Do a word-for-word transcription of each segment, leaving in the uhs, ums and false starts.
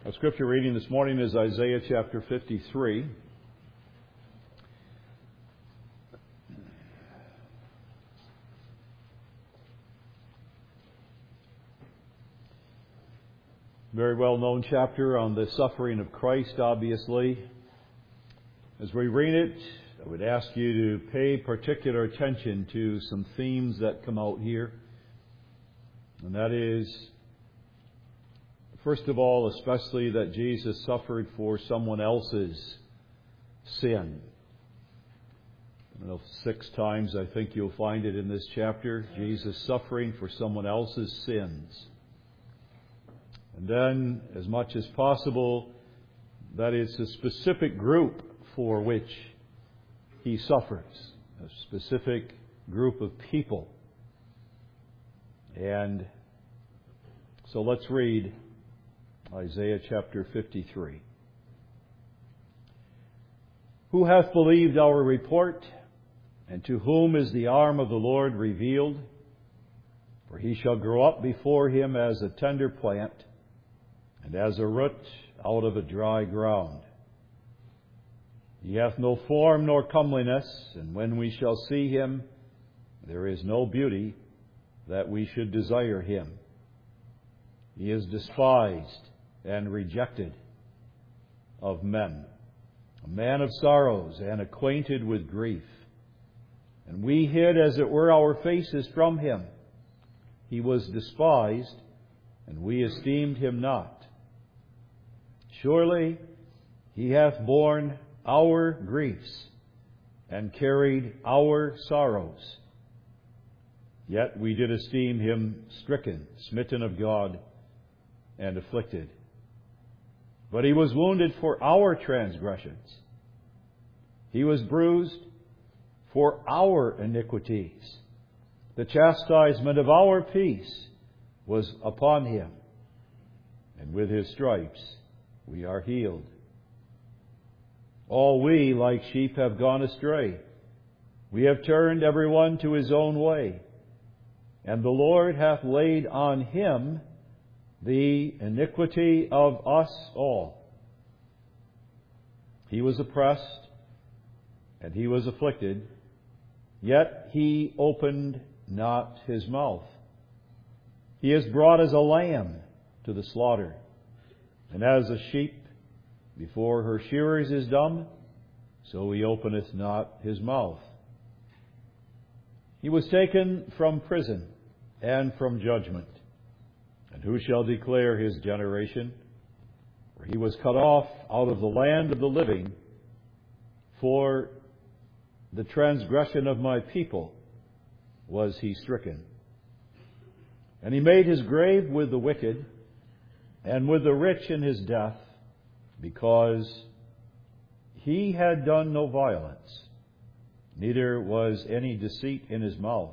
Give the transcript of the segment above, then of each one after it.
Our scripture reading this morning is Isaiah chapter fifty-three. Very well-known chapter on the suffering of Christ, obviously. As we read it, I would ask you to pay particular attention to some themes that come out here. And that is, first of all, especially that Jesus suffered for someone else's sin. I don't know, six times I think you'll find it in this chapter. Jesus suffering for someone else's sins. And then, as much as possible, that it's a specific group for which He suffers. A specific group of people. And so let's read Isaiah chapter fifty-three. Who hath believed our report, and to whom is the arm of the Lord revealed? For he shall grow up before him as a tender plant, and as a root out of a dry ground. He hath no form nor comeliness, and when we shall see him, there is no beauty that we should desire him. He is despised and rejected of men, a man of sorrows and acquainted with grief. And we hid, as it were, our faces from him. He was despised, and we esteemed him not. Surely he hath borne our griefs and carried our sorrows. Yet we did esteem him stricken, smitten of God, and afflicted. But he was wounded for our transgressions. He was bruised for our iniquities. The chastisement of our peace was upon him, and with his stripes we are healed. All we, like sheep, have gone astray. We have turned every one to his own way, and the Lord hath laid on him the iniquity of us all. He was oppressed, and he was afflicted, yet he opened not his mouth. He is brought as a lamb to the slaughter, and as a sheep before her shearers is dumb, so he openeth not his mouth. He was taken from prison and from judgment. And who shall declare his generation? For he was cut off out of the land of the living. For the transgression of my people was he stricken. And he made his grave with the wicked, and with the rich in his death, because he had done no violence, neither was any deceit in his mouth.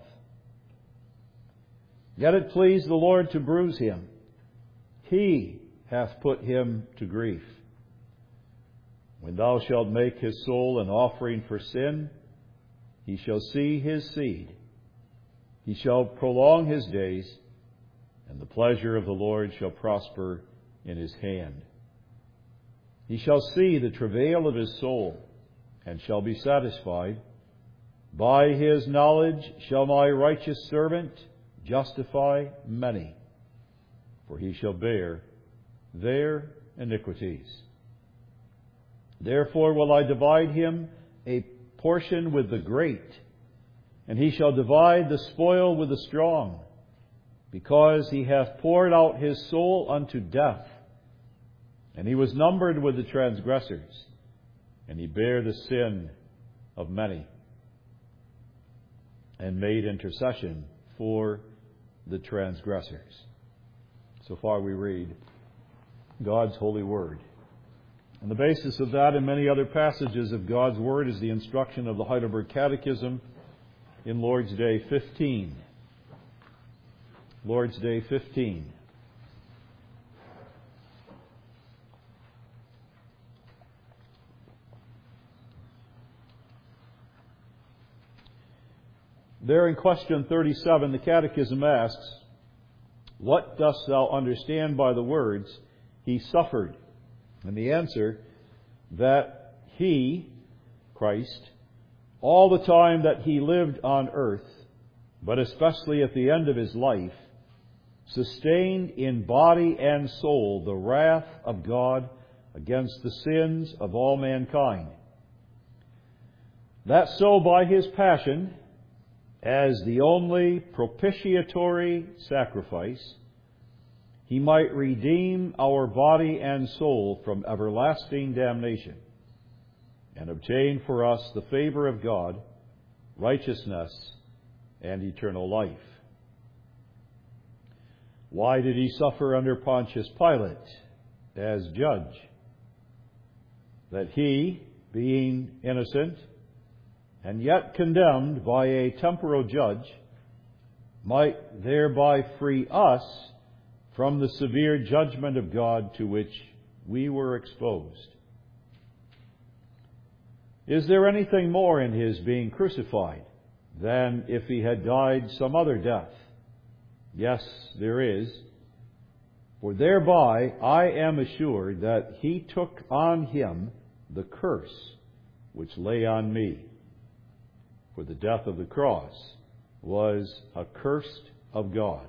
Yet it pleased the Lord to bruise him. He hath put him to grief. When thou shalt make his soul an offering for sin, he shall see his seed. He shall prolong his days, and the pleasure of the Lord shall prosper in his hand. He shall see the travail of his soul, and shall be satisfied. By his knowledge shall my righteous servant justify many, for he shall bear their iniquities. Therefore will I divide him a portion with the great, and he shall divide the spoil with the strong, because he hath poured out his soul unto death, and he was numbered with the transgressors, and he bare the sin of many, and made intercession for the transgressors. So far we read God's holy word. And the basis of that and many other passages of God's word is the instruction of the Heidelberg Catechism in Lord's Day fifteen. Lord's Day fifteen. There in question thirty-seven, the Catechism asks, "What dost thou understand by the words, He suffered And the answer, that He, Christ, all the time that He lived on earth, but especially at the end of His life, sustained in body and soul the wrath of God against the sins of all mankind. That so by His passion, as the only propitiatory sacrifice, He might redeem our body and soul from everlasting damnation and obtain for us the favor of God, righteousness, and eternal life. Why did He suffer under Pontius Pilate as judge? That He, being innocent and yet condemned by a temporal judge, might thereby free us from the severe judgment of God to which we were exposed. Is there anything more in His being crucified than if He had died some other death? Yes, there is. For thereby I am assured that He took on Him the curse which lay on me. For the death of the cross was accursed of God.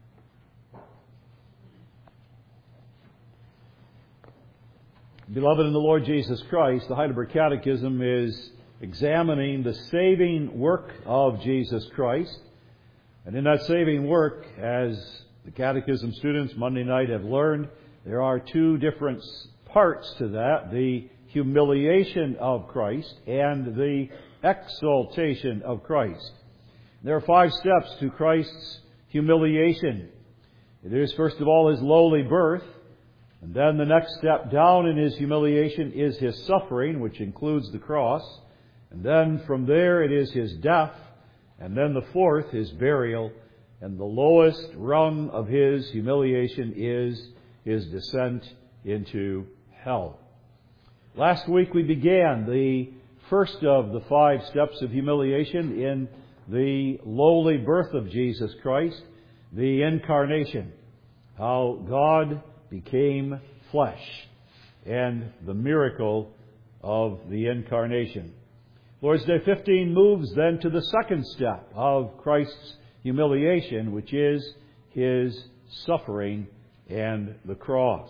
Beloved in the Lord Jesus Christ, the Heidelberg Catechism is examining the saving work of Jesus Christ. And in that saving work, as the Catechism students Monday night have learned, there are two different parts to that: the humiliation of Christ and the exaltation of Christ. There are five steps to Christ's humiliation. It is, first of all, His lowly birth. And then the next step down in His humiliation is His suffering, which includes the cross. And then from there it is His death. And then the fourth, His burial. And the lowest rung of His humiliation is His descent into hell. Last week we began the first of the five steps of humiliation in the lowly birth of Jesus Christ, the incarnation. How God became flesh, and the miracle of the incarnation. Lord's Day fifteen moves then to the second step of Christ's humiliation, which is His suffering and the cross.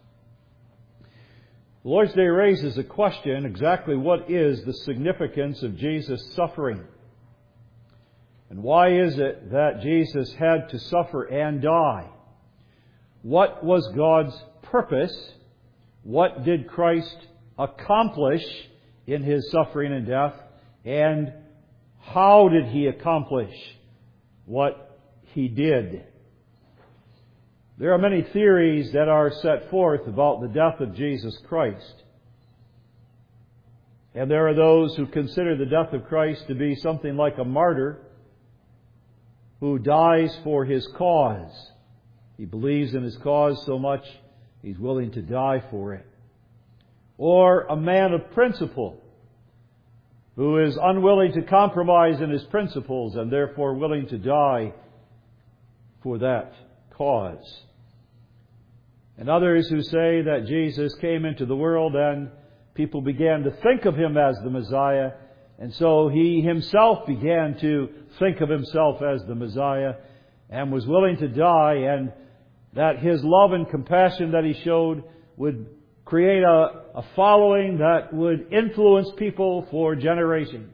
Lord's Day raises a question: exactly what is the significance of Jesus' suffering? And why is it that Jesus had to suffer and die? What was God's purpose? What did Christ accomplish in His suffering and death? And how did He accomplish what He did? There are many theories that are set forth about the death of Jesus Christ. And there are those who consider the death of Christ to be something like a martyr who dies for His cause. He believes in His cause so much, he's willing to die for it. Or a man of principle who is unwilling to compromise in his principles and therefore willing to die for that cause. And others who say that Jesus came into the world and people began to think of Him as the Messiah, and so He Himself began to think of Himself as the Messiah and was willing to die, and that His love and compassion that He showed would create a, a following that would influence people for generations.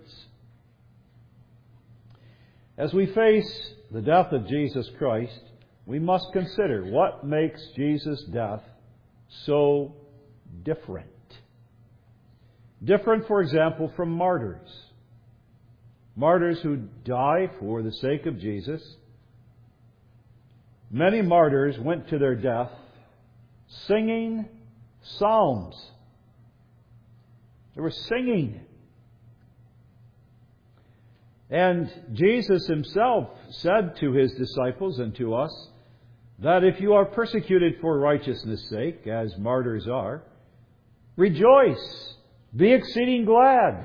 As we face the death of Jesus Christ, we must consider what makes Jesus' death so different. Different, for example, from martyrs. Martyrs who die for the sake of Jesus. Many martyrs went to their death singing psalms. They were singing. And Jesus Himself said to His disciples and to us that if you are persecuted for righteousness' sake, as martyrs are, rejoice, be exceeding glad.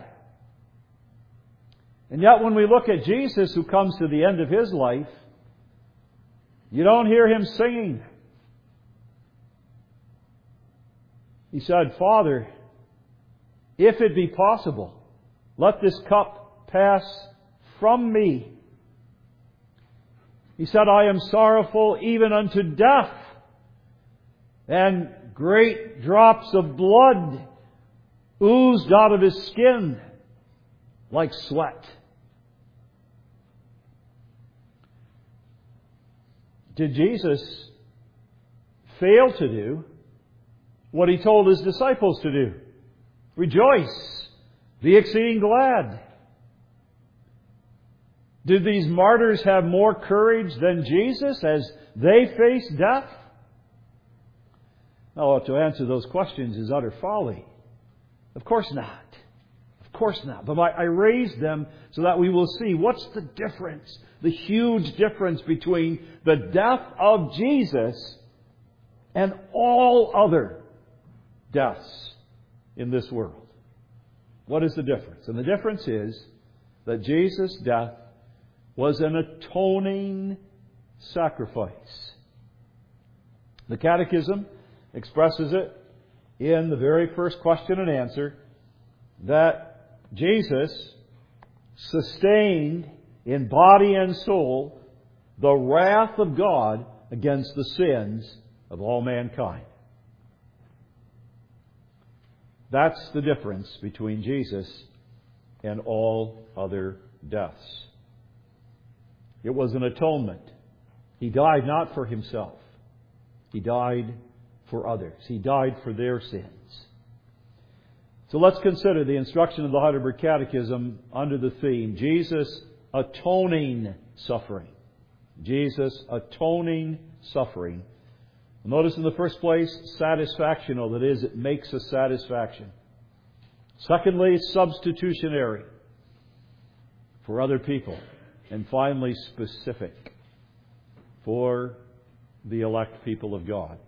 And yet when we look at Jesus, who comes to the end of His life, you don't hear Him singing. He said, Father, if it be possible, let this cup pass from me. He said, I am sorrowful even unto death. And great drops of blood oozed out of his skin like sweat. Did Jesus fail to do what He told His disciples to do? Rejoice, be exceeding glad. Did these martyrs have more courage than Jesus as they faced death? No, to answer those questions is utter folly. Of course not. Of course not. But I raised them so that we will see what's the difference, the huge difference between the death of Jesus and all other deaths in this world. What is the difference? And the difference is that Jesus' death was an atoning sacrifice. The Catechism expresses it in the very first question and answer that Jesus sustained in body and soul the wrath of God against the sins of all mankind. That's the difference between Jesus and all other deaths. It was an atonement. He died not for Himself. He died for others. He died for their sins. So let's consider the instruction of the Heidelberg Catechism under the theme, Jesus atoning suffering. Jesus atoning suffering. Notice in the first place, satisfactional. That is, it makes a satisfaction. Secondly, substitutionary for other people. And finally, specific for the elect people of God.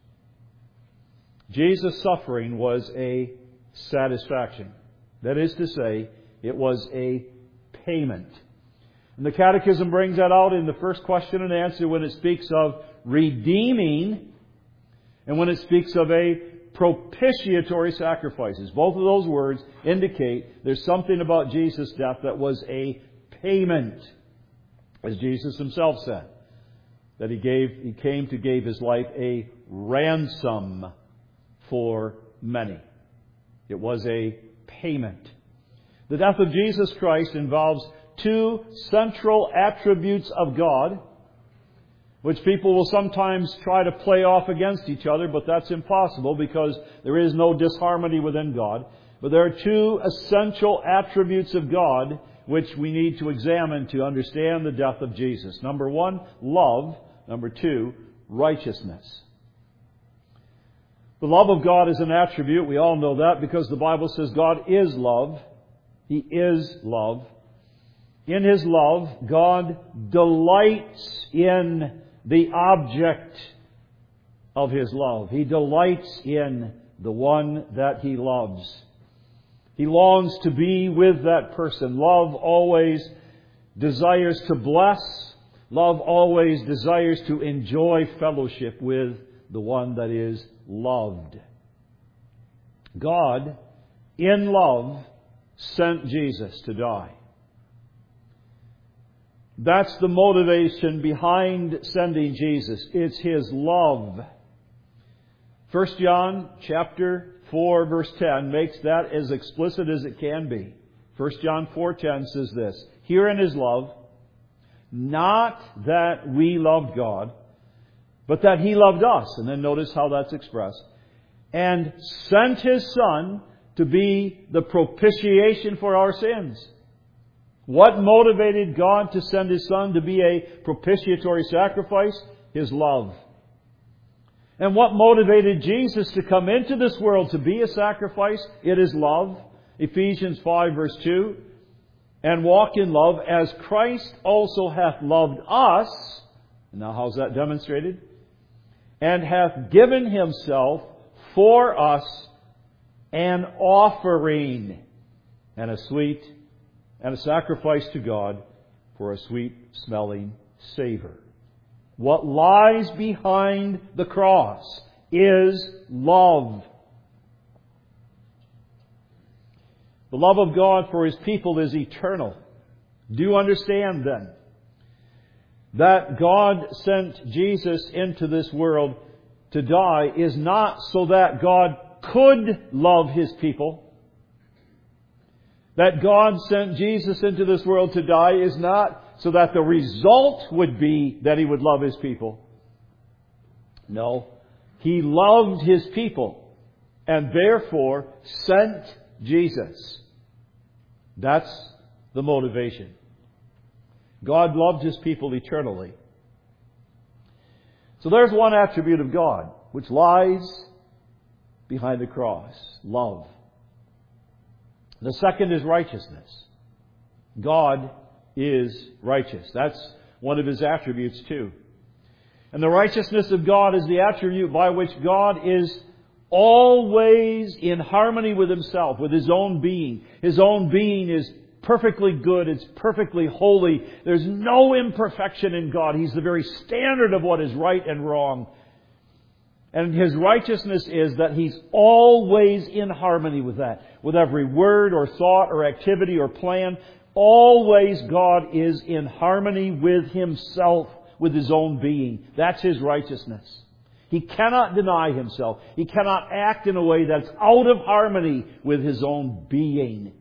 Jesus' suffering was a satisfaction. That is to say, it was a payment. And the Catechism brings that out in the first question and answer when it speaks of redeeming and when it speaks of a propitiatory sacrifices. Both of those words indicate there's something about Jesus' death that was a payment, as Jesus Himself said, that He gave, He came to give His life a ransom for many. It was a payment. The death of Jesus Christ involves two central attributes of God, which people will sometimes try to play off against each other, but that's impossible because there is no disharmony within God. But there are two essential attributes of God which we need to examine to understand the death of Jesus. Number one, love. Number two, righteousness. The love of God is an attribute. We all know that because the Bible says God is love. He is love. In His love, God delights in the object of His love. He delights in the one that He loves. He longs to be with that person. Love always desires to bless. Love always desires to enjoy fellowship with the one that is loved. God, in love, sent Jesus to die. That's the motivation behind sending Jesus. It's His love. First John chapter four verse ten makes that as explicit as it can be. First John four ten says this, "Herein is love, not that we loved God, but that He loved us." And then notice how that's expressed. "And sent His Son to be the propitiation for our sins." What motivated God to send His Son to be a propitiatory sacrifice? His love. And what motivated Jesus to come into this world to be a sacrifice? It is love. Ephesians five verse two. "And walk in love as Christ also hath loved us." Now how's that demonstrated? "And hath given Himself for us an offering and a sweet and a sacrifice to God for a sweet smelling savor." What lies behind the cross is love. The love of God for His people is eternal. Do you understand then that God sent Jesus into this world to die is not so that God could love His people? That God sent Jesus into this world to die is not so that the result would be that He would love His people. No. He loved His people and therefore sent Jesus. That's the motivation. God loved His people eternally. So there's one attribute of God which lies behind the cross. Love. The second is righteousness. God is righteous. That's one of His attributes too. And the righteousness of God is the attribute by which God is always in harmony with Himself, with His own being. His own being is perfectly good. It's perfectly holy. There's no imperfection in God. He's the very standard of what is right and wrong. And His righteousness is that He's always in harmony with that. With every word or thought or activity or plan, always God is in harmony with Himself, with His own being. That's His righteousness. He cannot deny Himself. He cannot act in a way that's out of harmony with His own being.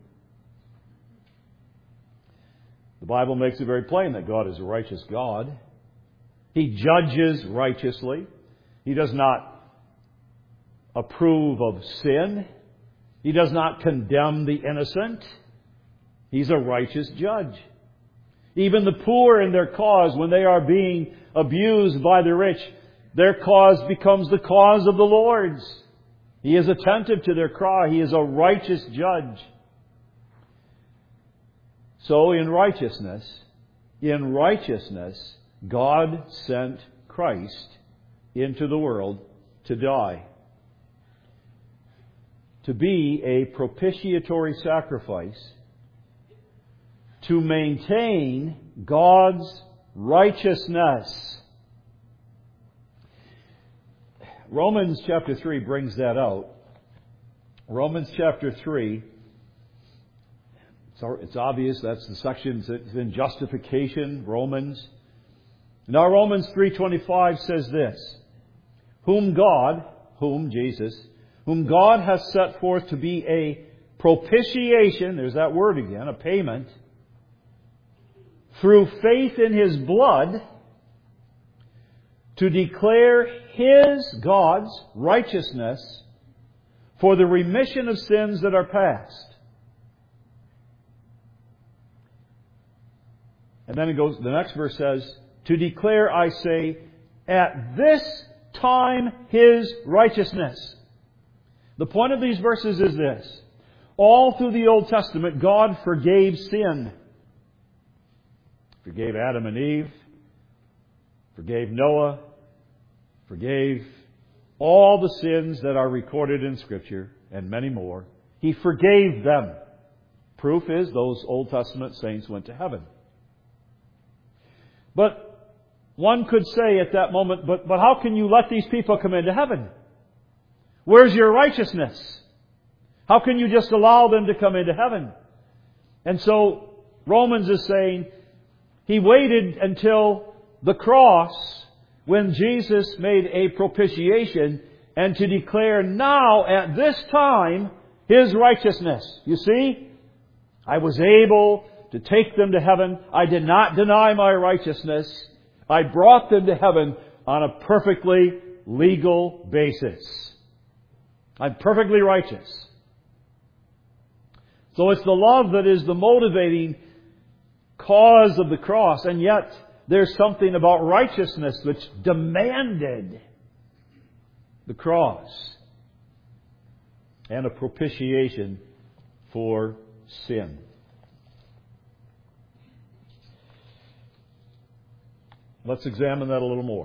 The Bible makes it very plain that God is a righteous God. He judges righteously. He does not approve of sin. He does not condemn the innocent. He's a righteous judge. Even the poor in their cause, when they are being abused by the rich, their cause becomes the cause of the Lord's. He is attentive to their cry. He is a righteous judge. So in righteousness, in righteousness, God sent Christ into the world to die. To be a propitiatory sacrifice. To maintain God's righteousness. Romans chapter three brings that out. Romans chapter three, it's obvious that's the section that's in justification, Romans. Now Romans three twenty-five says this, whom God, whom Jesus, whom God has set forth to be a propitiation, there's that word again, a payment, through faith in His blood, to declare His, God's, righteousness for the remission of sins that are past. And then it goes, the next verse says, to declare, I say, at this time His righteousness. The point of these verses is this. All through the Old Testament, God forgave sin. Forgave Adam and Eve. Forgave Noah. Forgave all the sins that are recorded in Scripture, and many more. He forgave them. Proof is those Old Testament saints went to heaven. But one could say at that moment, but, but how can you let these people come into heaven? Where's your righteousness? How can you just allow them to come into heaven? And so Romans is saying, He waited until the cross when Jesus made a propitiation and to declare now at this time His righteousness. You see, I was able to take them to heaven. I did not deny my righteousness. I brought them to heaven on a perfectly legal basis. I'm perfectly righteous. So it's the love that is the motivating cause of the cross, and yet there's something about righteousness which demanded the cross and a propitiation for sin. Let's examine that a little more.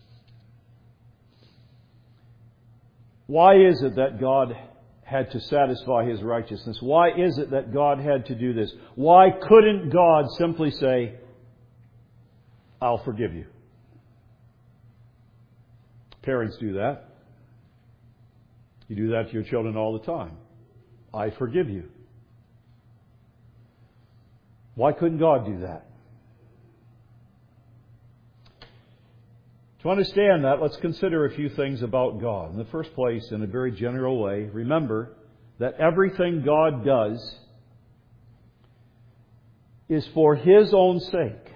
Why is it that God had to satisfy His righteousness? Why is it that God had to do this? Why couldn't God simply say, I'll forgive you? Parents do that. You do that to your children all the time. I forgive you. Why couldn't God do that? To understand that, let's consider a few things about God. In the first place, in a very general way, remember that everything God does is for His own sake.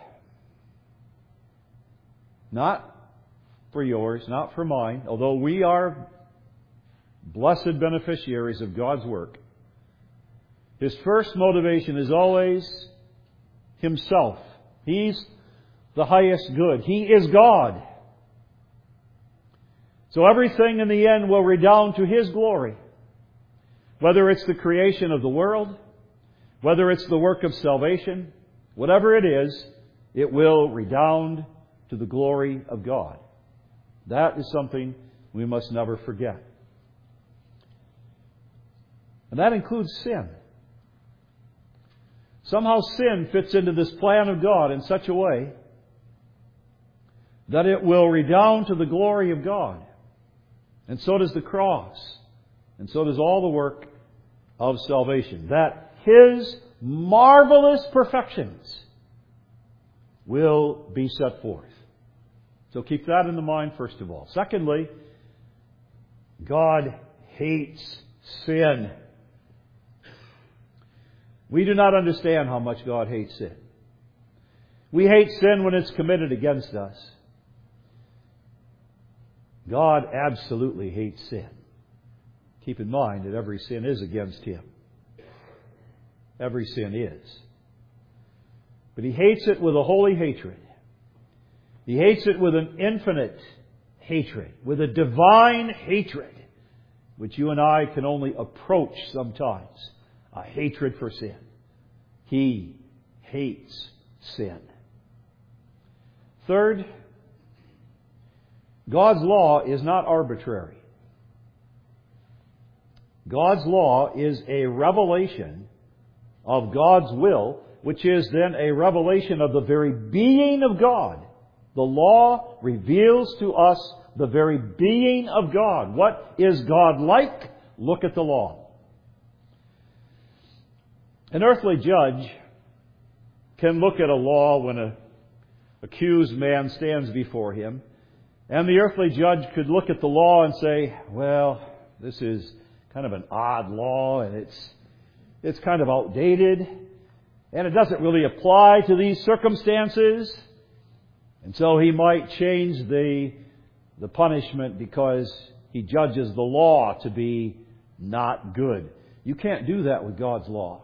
Not for yours, not for mine, although we are blessed beneficiaries of God's work. His first motivation is always Himself. He's the highest good. He is God. So everything in the end will redound to His glory. Whether it's the creation of the world, whether it's the work of salvation, whatever it is, it will redound to the glory of God. That is something we must never forget. And that includes sin. Somehow sin fits into this plan of God in such a way that it will redound to the glory of God. And so does the cross. And so does all the work of salvation. That His marvelous perfections will be set forth. So keep that in the mind first of all. Secondly, God hates sin. We do not understand how much God hates sin. We hate sin when it's committed against us. God absolutely hates sin. Keep in mind that every sin is against Him. Every sin is. But He hates it with a holy hatred. He hates it with an infinite hatred, with a divine hatred, which you and I can only approach sometimes. A hatred for sin. He hates sin. Third, God's law is not arbitrary. God's law is a revelation of God's will, which is then a revelation of the very being of God. The law reveals to us the very being of God. What is God like? Look at the law. An earthly judge can look at a law when an accused man stands before him, and the earthly judge could look at the law and say, well, this is kind of an odd law, and it's it's kind of outdated, and it doesn't really apply to these circumstances. And so he might change the, the punishment because he judges the law to be not good. You can't do that with God's law.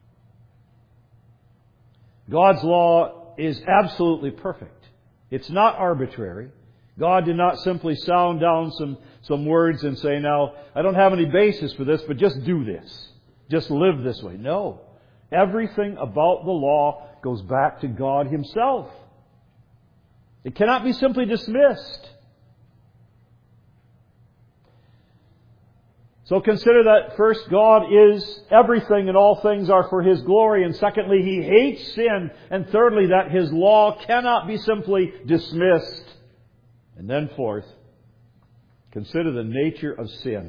God's law is absolutely perfect. It's not arbitrary. God did not simply sound down some, some words and say, now, I don't have any basis for this, but just do this. Just live this way. No. Everything about the law goes back to God Himself. It cannot be simply dismissed. So consider that first, God is everything and all things are for His glory. And secondly, He hates sin. And thirdly, that His law cannot be simply dismissed. And then fourth, consider the nature of sin.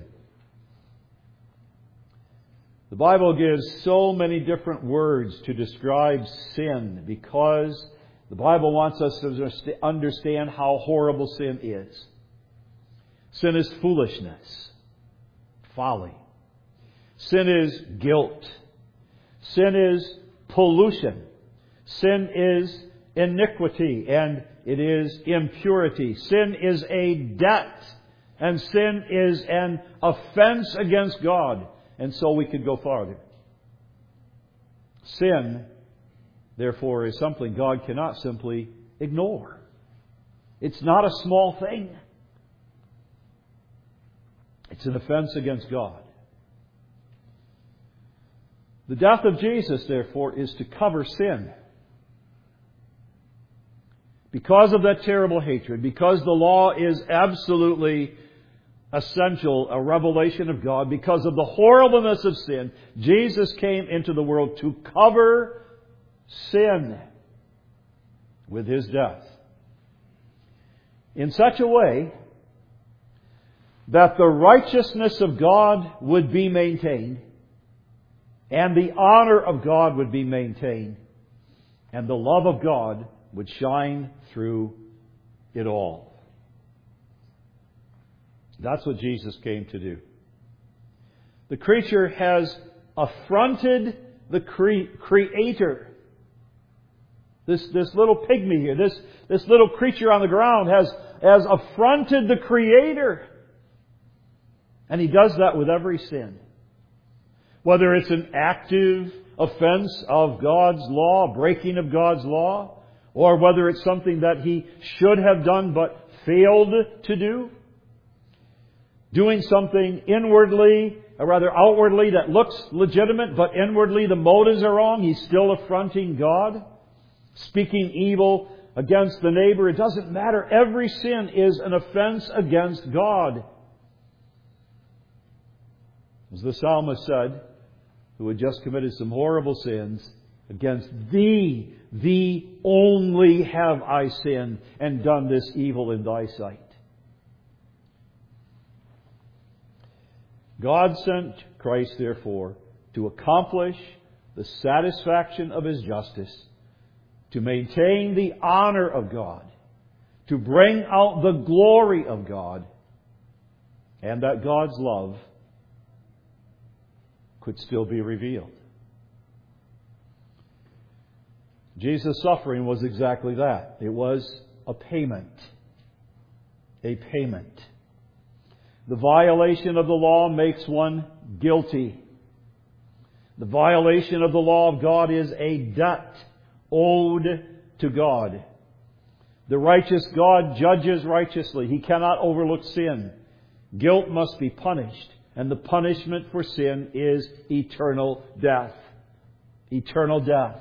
The Bible gives so many different words to describe sin because the Bible wants us to understand how horrible sin is. Sin is foolishness, folly. Sin is guilt. Sin is pollution. Sin is iniquity, and it is impurity. Sin is a debt, and sin is an offense against God. And so we could go farther. Sin, therefore, is something God cannot simply ignore. It's not a small thing. It's an offense against God. The death of Jesus, therefore, is to cover sin. Because of that terrible hatred, because the law is absolutely essential, a revelation of God, because of the horribleness of sin, Jesus came into the world to cover sin with His death in such a way that the righteousness of God would be maintained and the honor of God would be maintained and the love of God would shine through it all. That's what Jesus came to do. The creature has affronted the cre- Creator. This, this little pygmy here, this, this little creature on the ground has, has affronted the Creator. And he does that with every sin. Whether it's an active offense of God's law, breaking of God's law, or whether it's something that he should have done but failed to do. Doing something inwardly, or rather outwardly, that looks legitimate, but inwardly the motives are wrong. He's still affronting God. Speaking evil against the neighbor. It doesn't matter. Every sin is an offense against God. As the psalmist said, who had just committed some horrible sins, against Thee, Thee only have I sinned and done this evil in Thy sight. God sent Christ, therefore, to accomplish the satisfaction of His justice, to maintain the honor of God, to bring out the glory of God, and that God's love could still be revealed. Jesus' suffering was exactly that. It was a payment. A payment. The violation of the law makes one guilty. The violation of the law of God is a debt owed to God. The righteous God judges righteously. He cannot overlook sin. Guilt must be punished. And the punishment for sin is eternal death. Eternal death.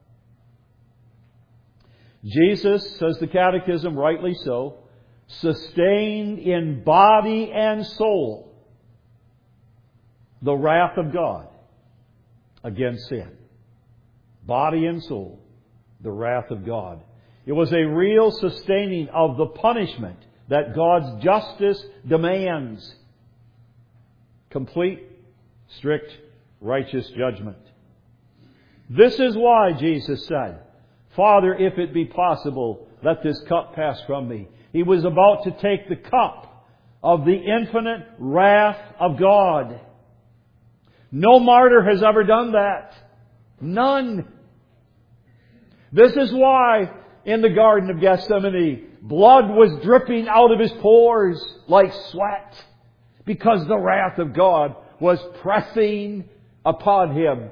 Jesus, says the Catechism, rightly so, sustained in body and soul the wrath of God against sin. Body and soul, the wrath of God. It was a real sustaining of the punishment that God's justice demands. Complete, strict, righteous judgment. This is why Jesus said, Father, if it be possible, let this cup pass from me. He was about to take the cup of the infinite wrath of God. No martyr has ever done that. None. This is why in the Garden of Gethsemane, blood was dripping out of His pores like sweat, because the wrath of God was pressing upon Him.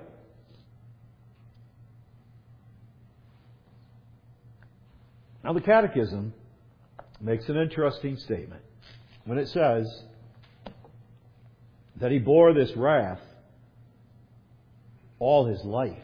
Now the Catechism makes an interesting statement when it says that He bore this wrath all His life,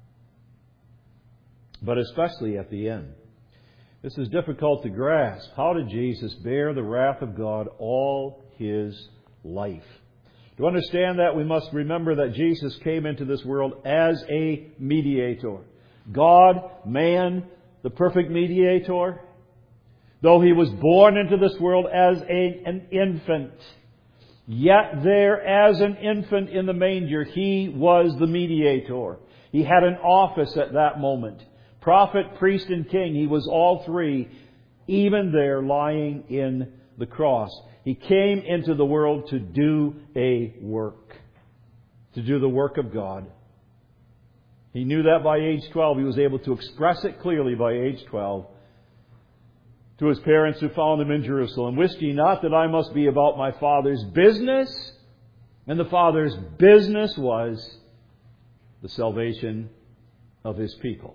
but especially at the end. This is difficult to grasp. How did Jesus bear the wrath of God all His life? To understand that, we must remember that Jesus came into this world as a mediator. God, man, the perfect mediator. Though He was born into this world as a, an infant, yet there as an infant in the manger, He was the mediator. He had an office at that moment. Prophet, priest, and king. He was all three, even there lying in the cross. He came into the world to do a work. To do the work of God. He knew that by age twelve. He was able to express it clearly by age twelve to his parents who found him in Jerusalem. Wist ye not that I must be about my Father's business? And the Father's business was the salvation of His people.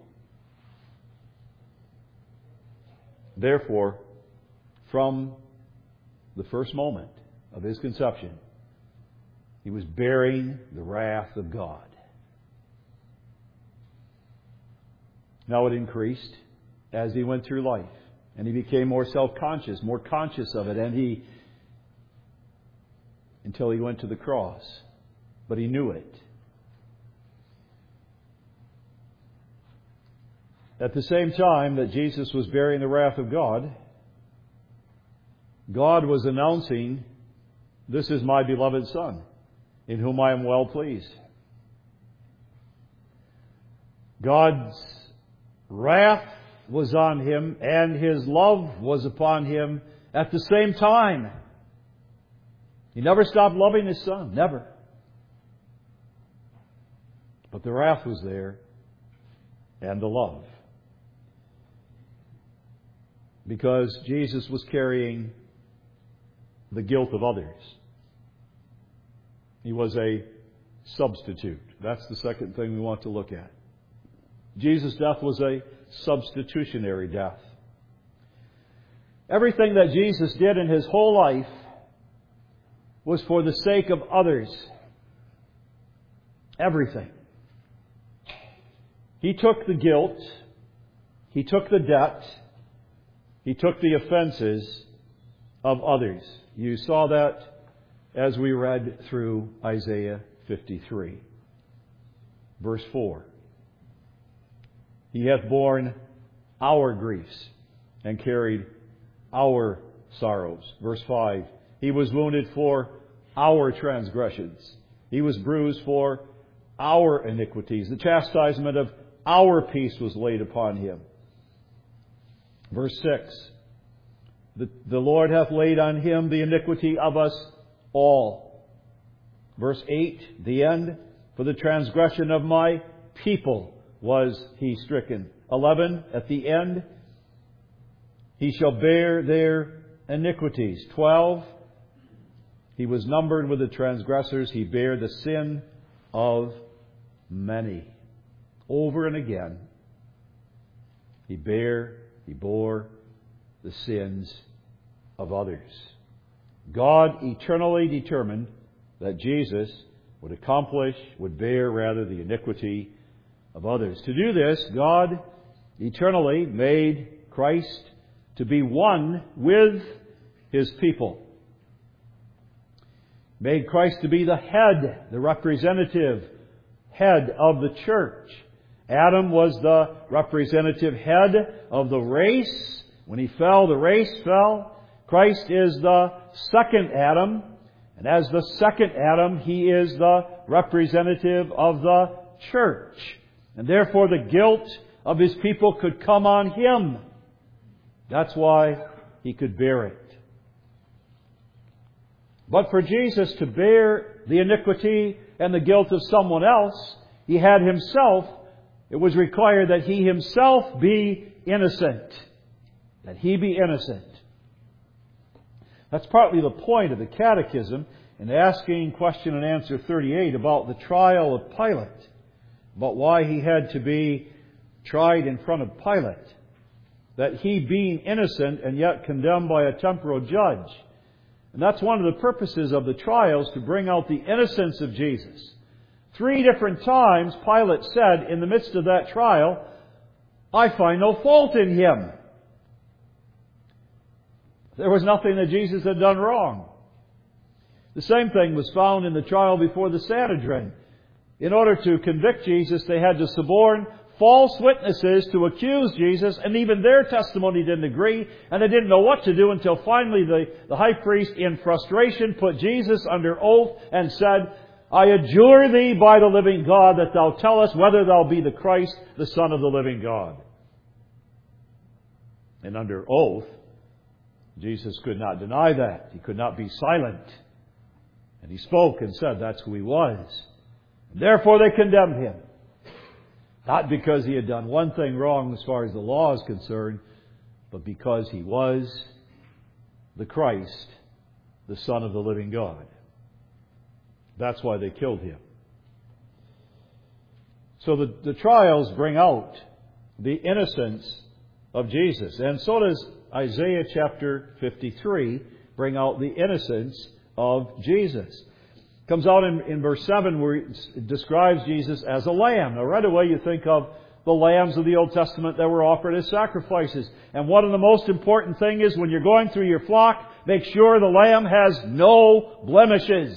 Therefore, from the first moment of His conception, He was bearing the wrath of God. Now it increased as He went through life. And He became more self-conscious, more conscious of it. And He, until He went to the cross. But He knew it. At the same time that Jesus was bearing the wrath of God, God was announcing, "This is my beloved Son, in whom I am well pleased." God's wrath was on him and His love was upon him at the same time. He never stopped loving His Son. Never. But the wrath was there and the love. Because Jesus was carrying the guilt of others. He was a substitute. That's the second thing we want to look at. Jesus' death was a substitutionary death. Everything that Jesus did in His whole life was for the sake of others. Everything. He took the guilt. He took the debt. He took the offenses of others. You saw that as we read through Isaiah fifty-three. Verse four. He hath borne our griefs and carried our sorrows. Verse five. He was wounded for our transgressions. He was bruised for our iniquities. The chastisement of our peace was laid upon Him. Verse six. The, the Lord hath laid on Him the iniquity of us all. Verse eight. The end. For the transgression of my people was He stricken. eleven. At the end. He shall bear their iniquities. twelve. He was numbered with the transgressors. He bare the sin of many. Over and again, He bare, He bore the sins of others. God eternally determined that Jesus would accomplish, would bear rather, the iniquity of others. To do this, God eternally made Christ to be one with His people. Made Christ to be the head, the representative head of the church. Adam was the representative head of the race. When he fell, the race fell. Christ is the second Adam. And as the second Adam, He is the representative of the church. And therefore the guilt of His people could come on Him. That's why He could bear it. But for Jesus to bear the iniquity and the guilt of someone else, He had Himself, it was required that He Himself be innocent. That He be innocent. That's partly the point of the Catechism in asking question and answer thirty-eight about the trial of Pilate. About why He had to be tried in front of Pilate. That He, being innocent and yet condemned by a temporal judge. And that's one of the purposes of the trials, to bring out the innocence of Jesus. Three different times Pilate said in the midst of that trial, I find no fault in Him. There was nothing that Jesus had done wrong. The same thing was found in the trial before the Sanhedrin. In order to convict Jesus, they had to suborn false witnesses to accuse Jesus, and even their testimony didn't agree, and they didn't know what to do until finally the, the high priest, in frustration, put Jesus under oath and said, I adjure thee by the living God that thou tell us whether thou be the Christ, the Son of the living God. And under oath, Jesus could not deny that. He could not be silent. And He spoke and said that's who He was. And therefore they condemned Him. Not because He had done one thing wrong as far as the law is concerned, but because He was the Christ, the Son of the living God. That's why they killed Him. So the, the trials bring out the innocence of Jesus. And so does Isaiah chapter fifty-three bring out the innocence of Jesus. Comes out in, in verse seven where it describes Jesus as a lamb. Now right away you think of the lambs of the Old Testament that were offered as sacrifices. And one of the most important things is when you're going through your flock, make sure the lamb has no blemishes.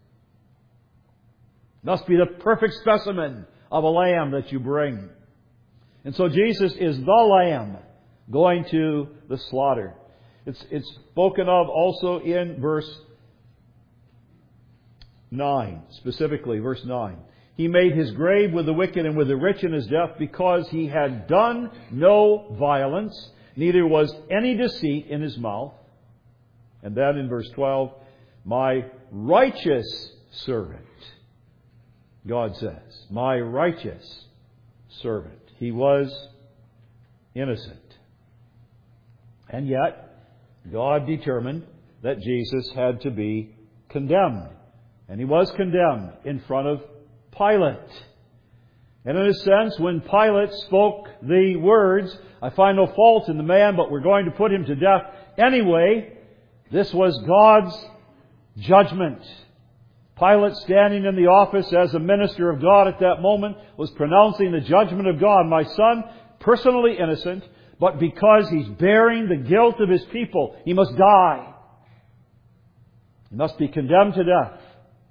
Must be the perfect specimen of a lamb that you bring. And so Jesus is the lamb going to the slaughter. It's, it's spoken of also in verse nine, specifically verse nine. He made his grave with the wicked and with the rich in his death, because he had done no violence, neither was any deceit in his mouth. And then in verse twelve, my righteous servant, God says, my righteous servant. He was innocent. And yet, God determined that Jesus had to be condemned. And he was condemned in front of Pilate. And in a sense, when Pilate spoke the words, I find no fault in the man, but we're going to put him to death anyway, this was God's judgment. Pilate, standing in the office as a minister of God at that moment, was pronouncing the judgment of God. My son, personally innocent, but because he's bearing the guilt of his people, he must die. He must be condemned to death.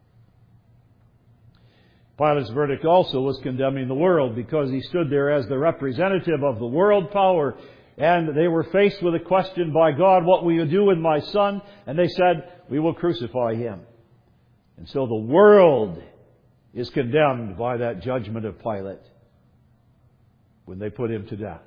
Pilate's verdict also was condemning the world, because he stood there as the representative of the world power, and they were faced with a question by God, what will you do with my son? And they said, we will crucify him. And so the world is condemned by that judgment of Pilate when they put him to death.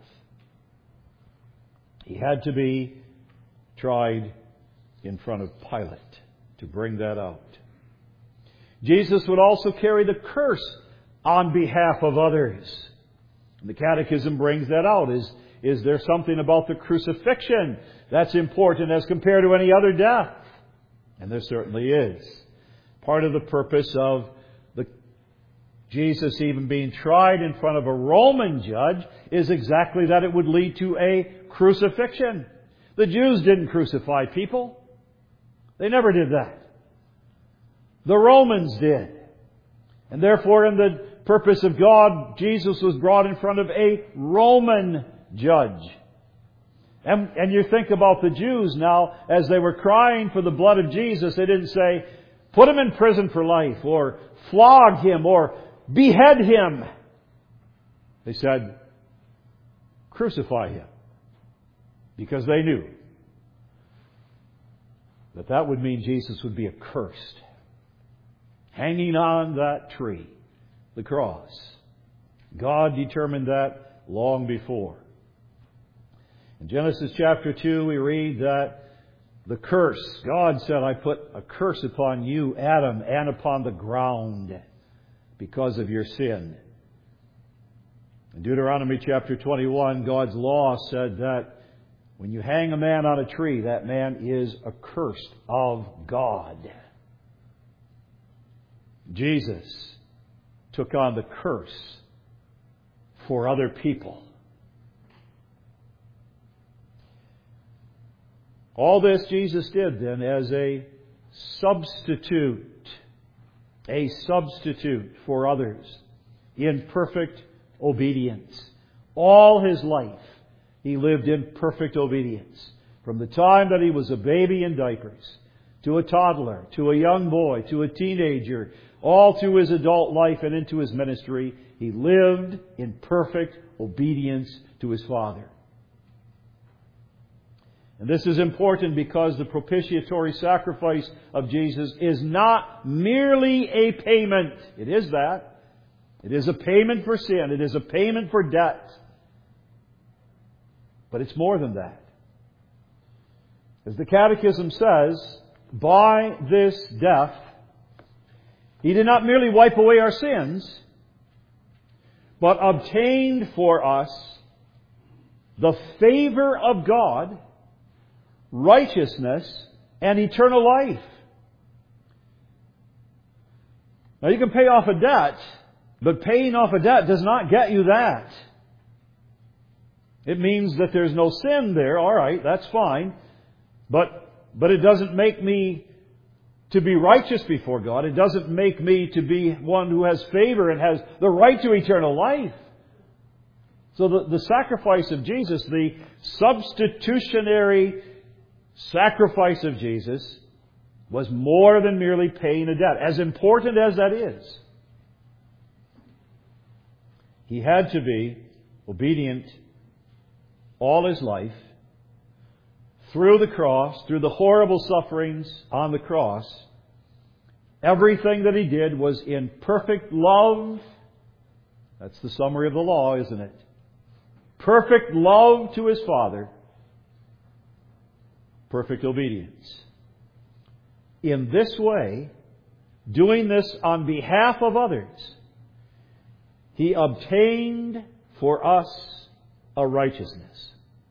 He had to be tried in front of Pilate to bring that out. Jesus would also carry the curse on behalf of others. And the Catechism brings that out. Is, is there something about the crucifixion that's important as compared to any other death? And there certainly is. Part of the purpose of the Jesus even being tried in front of a Roman judge is exactly that it would lead to a crucifixion. The Jews didn't crucify people. They never did that. The Romans did. And therefore, in the purpose of God, Jesus was brought in front of a Roman judge. And, and you think about the Jews now, as they were crying for the blood of Jesus, they didn't say, put him in prison for life, or flog him, or behead him. They said, crucify him. Because they knew that that would mean Jesus would be accursed. Hanging on that tree, the cross. God determined that long before. In Genesis chapter two, we read that the curse, God said, I put a curse upon you, Adam, and upon the ground because of your sin. In Deuteronomy chapter twenty-one, God's law said that when you hang a man on a tree, that man is accursed of God. Jesus took on the curse for other people. All this Jesus did then as a substitute, a substitute for others in perfect obedience. All His life He lived in perfect obedience. From the time that He was a baby in diapers, to a toddler, to a young boy, to a teenager, all through His adult life and into His ministry, He lived in perfect obedience to His Father. And this is important because the propitiatory sacrifice of Jesus is not merely a payment. It is that. It is a payment for sin. It is a payment for debt. But it's more than that. As the Catechism says, by this death, He did not merely wipe away our sins, but obtained for us the favor of God, righteousness, and eternal life. Now you can pay off a debt, but paying off a debt does not get you that. It means that there's no sin there. All right, that's fine. But, but it doesn't make me to be righteous before God. It doesn't make me to be one who has favor and has the right to eternal life. So the, the sacrifice of Jesus, the substitutionary sacrifice of Jesus, was more than merely paying a debt, as important as that is. He had to be obedient all His life, through the cross, through the horrible sufferings on the cross, Everything that He did was in perfect love. That's the summary of the law, isn't it? Perfect love to His Father. Perfect obedience. In this way, doing this on behalf of others, He obtained for us a righteousness.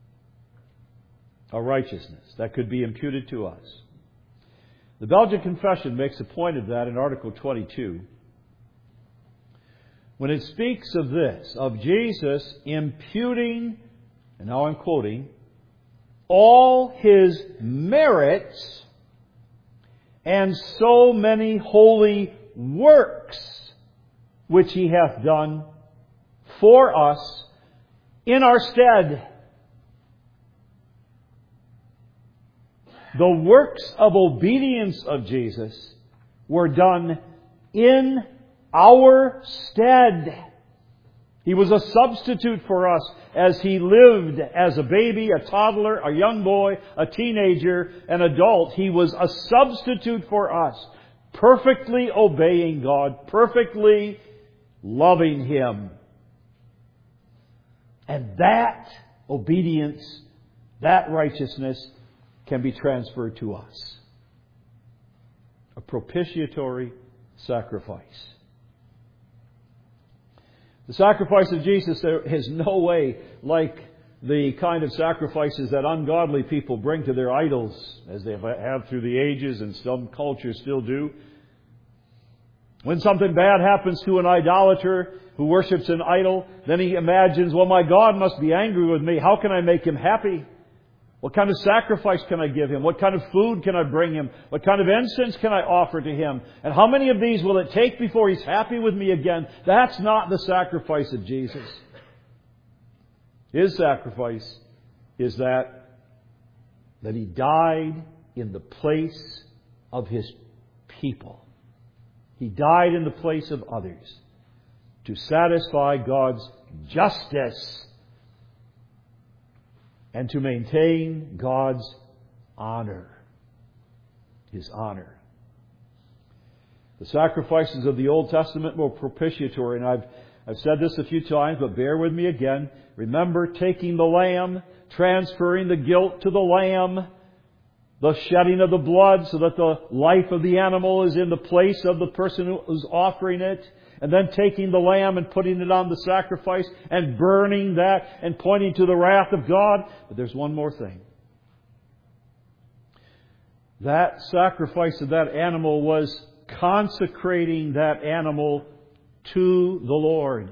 A righteousness that could be imputed to us. The Belgian Confession makes a point of that in Article twenty-two. When it speaks of this, of Jesus imputing, and now I'm quoting, all His merits and so many holy works which He hath done for us in our stead. The works of obedience of Jesus were done in our stead. He was a substitute for us as He lived as a baby, a toddler, a young boy, a teenager, an adult. He was a substitute for us, perfectly obeying God, perfectly loving Him. And that obedience, that righteousness can be transferred to us. A propitiatory sacrifice. The sacrifice of Jesus is no way like the kind of sacrifices that ungodly people bring to their idols, as they have through the ages and some cultures still do. When something bad happens to an idolater who worships an idol, then he imagines, well, my God must be angry with me. How can I make Him happy? What kind of sacrifice can I give Him? What kind of food can I bring Him? What kind of incense can I offer to Him? And how many of these will it take before He's happy with me again? That's not the sacrifice of Jesus. His sacrifice is that, that He died in the place of His people. He died in the place of others to satisfy God's justice and to maintain God's honor. His honor. The sacrifices of the Old Testament were propitiatory, and I've, I've said this a few times, but bear with me again. Remember taking the lamb, transferring the guilt to the lamb, the shedding of the blood so that the life of the animal is in the place of the person who's offering it, and then taking the lamb and putting it on the sacrifice and burning that and pointing to the wrath of God. But there's one more thing. That sacrifice of that animal was consecrating that animal to the Lord.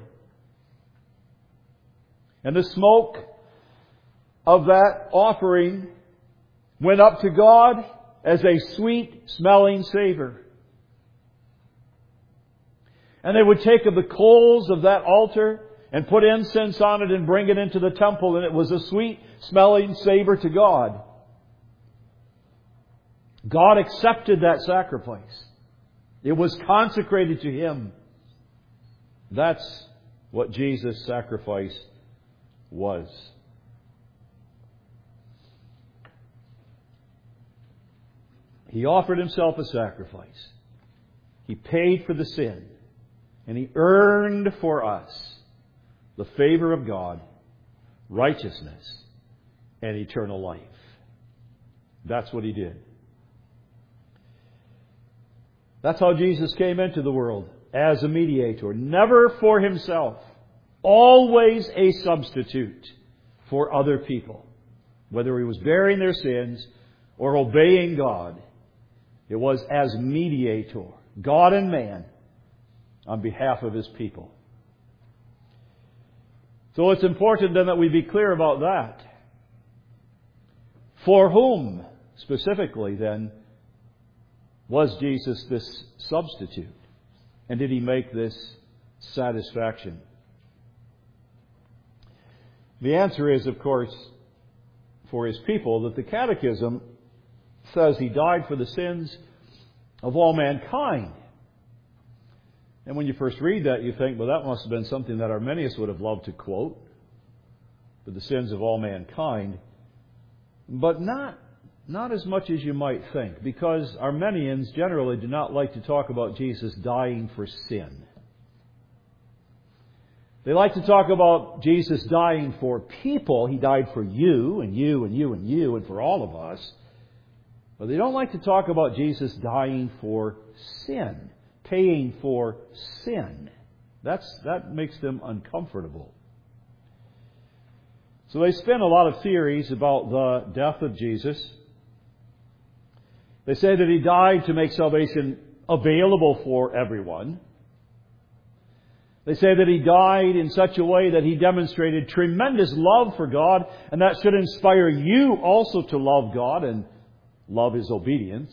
And the smoke of that offering went up to God as a sweet-smelling savor. And they would take of the coals of that altar and put incense on it and bring it into the temple, and it was a sweet-smelling savor to God. God accepted that sacrifice. It was consecrated to Him. That's what Jesus' sacrifice was. He offered Himself a sacrifice. He paid for the sin. And He earned for us the favor of God, righteousness, and eternal life. That's what He did. That's how Jesus came into the world, as a mediator. Never for Himself. Always a substitute for other people. Whether He was bearing their sins or obeying God, it was as mediator, God and man, on behalf of His people. So it's important then that we be clear about that. For whom, specifically then, was Jesus this substitute? And did He make this satisfaction? The answer is, of course, for His people, that the Catechism says He died for the sins of all mankind. And when you first read that, you think, well, that must have been something that Arminius would have loved to quote, for the sins of all mankind. But not, not as much as you might think, because Arminians generally do not like to talk about Jesus dying for sin. They like to talk about Jesus dying for people. He died for you and you and you and you and for all of us. But they don't like to talk about Jesus dying for sin, paying for sin. That's, that makes them uncomfortable. So they spin a lot of theories about the death of Jesus. They say that He died to make salvation available for everyone. They say that He died in such a way that He demonstrated tremendous love for God, and that should inspire you also to love God and love His obedience.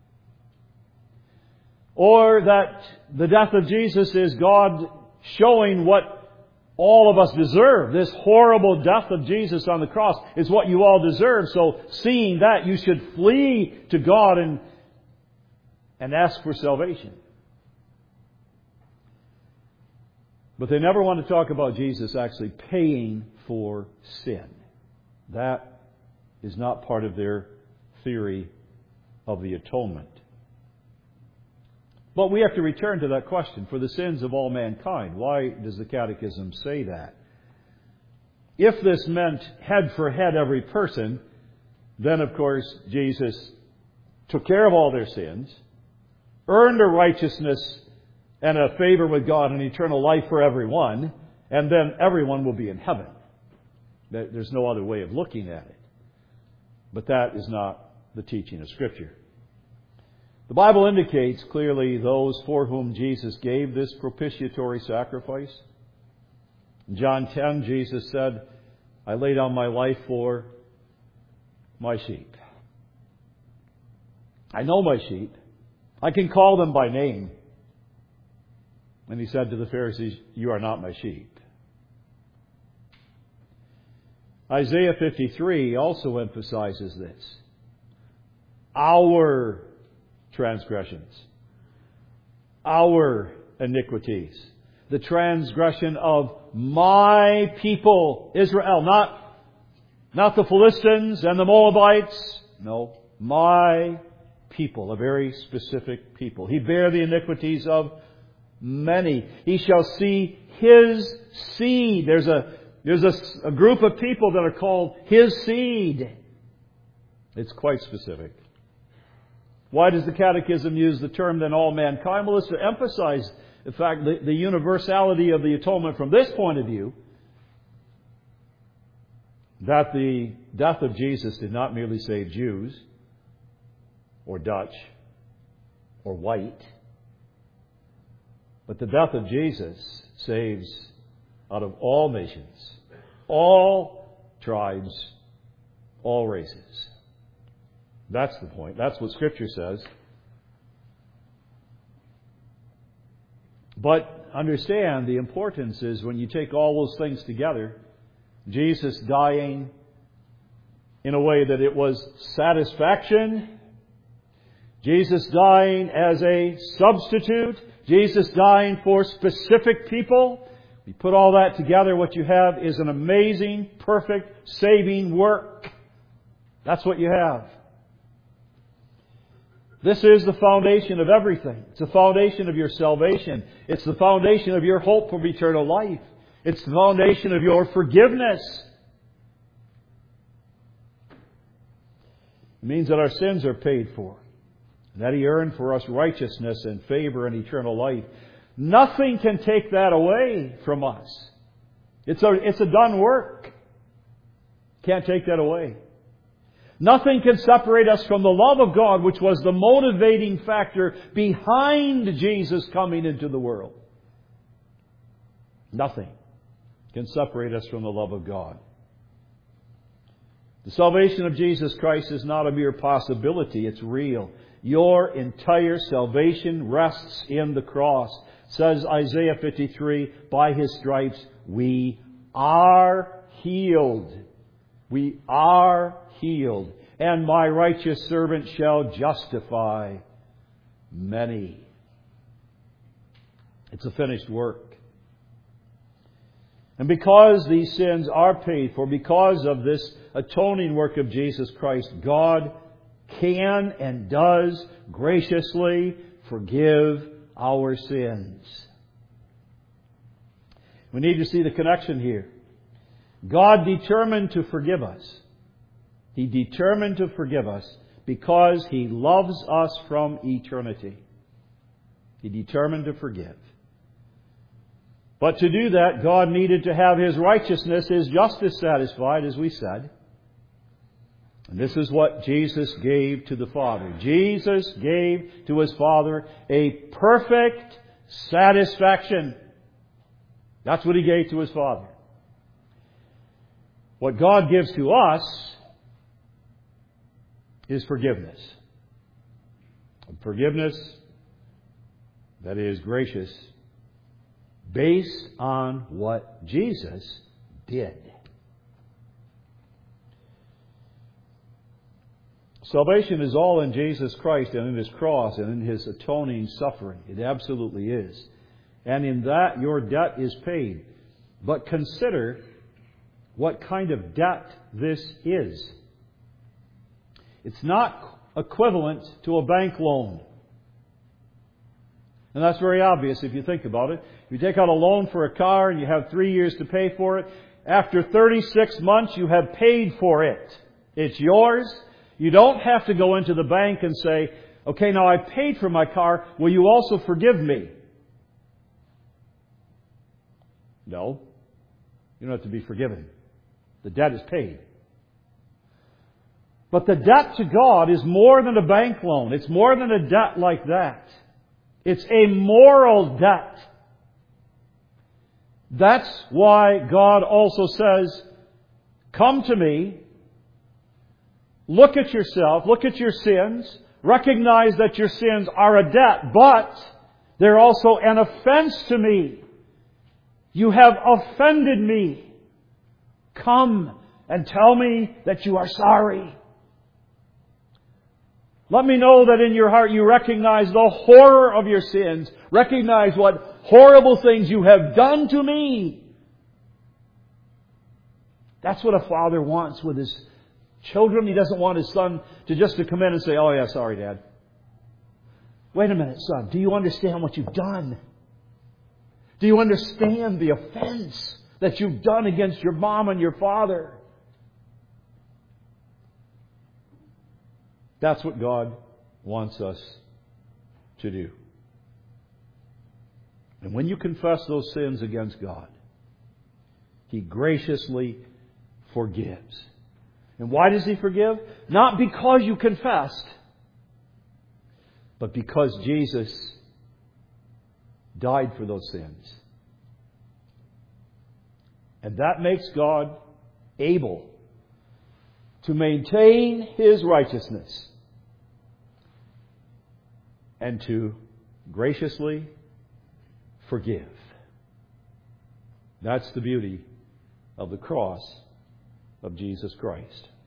Or that the death of Jesus is God showing what all of us deserve. This horrible death of Jesus on the cross is what you all deserve. So seeing that, you should flee to God and, and ask for salvation. But they never want to talk about Jesus actually paying for sin. That is not part of their theory of the atonement. But we have to return to that question, for the sins of all mankind. Why does the Catechism say that? If this meant head for head every person, then of course Jesus took care of all their sins, earned a righteousness and a favor with God and eternal life for everyone, and then everyone will be in heaven. There's no other way of looking at it. But that is not the teaching of Scripture. The Bible indicates clearly those for whom Jesus gave this propitiatory sacrifice. In John ten, Jesus said, I lay down my life for my sheep. I know my sheep. I can call them by name. And He said to the Pharisees, you are not my sheep. Isaiah fifty-three also emphasizes this. Our transgressions, our iniquities, the transgression of my people, Israel, not, not the Philistines and the Moabites, no, my people, a very specific people. He bare the iniquities of many. He shall see His seed. There's a, there's a, a group of people that are called His seed. It's quite specific. Why does the Catechism use the term then all mankind? Well, it's to emphasize, in fact, the, the universality of the atonement from this point of view, that the death of Jesus did not merely save Jews or Dutch or white, but the death of Jesus saves out of all nations, all tribes, all races. That's the point. That's what Scripture says. But understand the importance is when you take all those things together, Jesus dying in a way that it was satisfaction, Jesus dying as a substitute, Jesus dying for specific people. You put all that together, what you have is an amazing, perfect, saving work. That's what you have. This is the foundation of everything. It's the foundation of your salvation. It's the foundation of your hope of eternal life. It's the foundation of your forgiveness. It means that our sins are paid for. That He earned for us righteousness and favor and eternal life. Nothing can take that away from us. It's a, it's a done work. Can't take that away. Nothing can separate us from the love of God, which was the motivating factor behind Jesus coming into the world. Nothing can separate us from the love of God. The salvation of Jesus Christ is not a mere possibility, it's real. Your entire salvation rests in the cross. Says Isaiah fifty-three, by His stripes we are healed. We are healed. And my righteous servant shall justify many. It's a finished work. And because these sins are paid for, because of this atoning work of Jesus Christ, God can and does graciously forgive our sins. We need to see the connection here. God determined to forgive us. He determined to forgive us because He loves us from eternity. He determined to forgive. But to do that, God needed to have His righteousness, His justice satisfied, as we said. And this is what Jesus gave to the Father. Jesus gave to His Father a perfect satisfaction. That's what He gave to His Father. What God gives to us is forgiveness. Forgiveness that is gracious, based on what Jesus did. Salvation is all in Jesus Christ and in His cross and in His atoning suffering. It absolutely is. And in that, your debt is paid. But consider what kind of debt this is. It's not equivalent to a bank loan. And that's very obvious if you think about it. If you take out a loan for a car and you have three years to pay for it, after thirty-six months you have paid for it. It's yours. You don't have to go into the bank and say, okay, now I paid for my car. Will you also forgive me? No. You don't have to be forgiven. The debt is paid. But the debt to God is more than a bank loan. It's more than a debt like that. It's a moral debt. That's why God also says, come to me, look at yourself, look at your sins, recognize that your sins are a debt, but they're also an offense to me. You have offended me. Come and tell me that you are sorry. Let me know that in your heart you recognize the horror of your sins. Recognize what horrible things you have done to me. That's what a father wants with his children. He doesn't want his son to just to come in and say, oh yeah, sorry, Dad. Wait a minute, son. Do you understand what you've done? Do you understand the offense that you've done against your mom and your father? That's what God wants us to do. And when you confess those sins against God, He graciously forgives. And why does He forgive? Not because you confessed, but because Jesus died for those sins. And that makes God able to maintain His righteousness and to graciously forgive. That's the beauty of the cross of Jesus Christ.